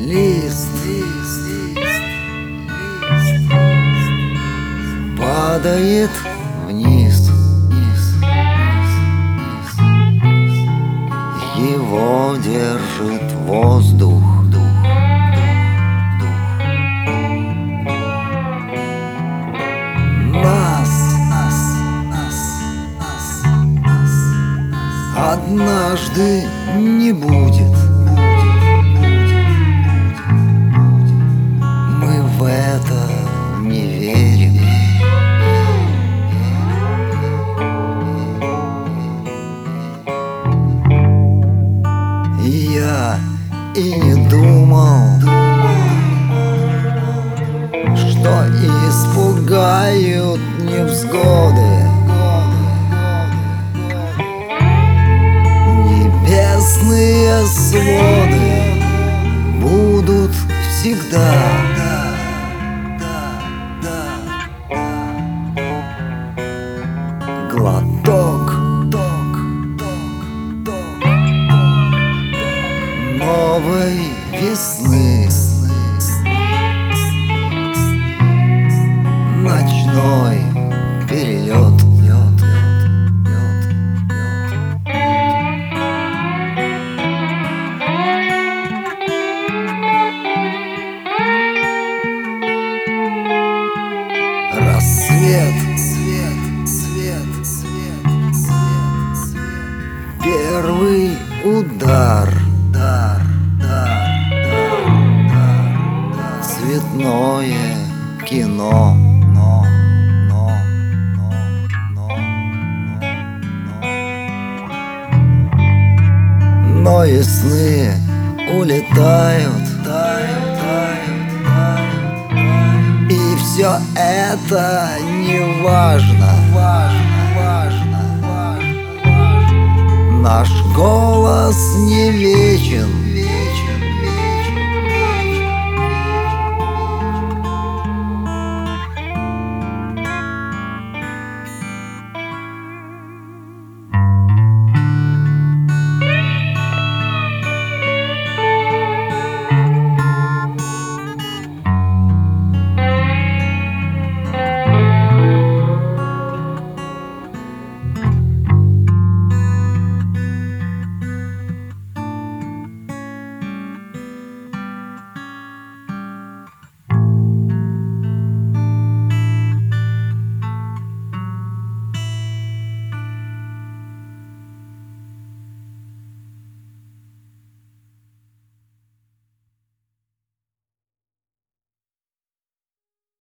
лист падает вниз. Его держит воздух. Нас однажды не будет. Мы в это не верим. Я и не думал, что испугают невзгоды. Небесные своды будут всегда. Глоток новой весны, ночной перелет. Рассвет, первый удар. Цветное кино. Но и сны улетают. И все это не важно. Наш голос не вечен.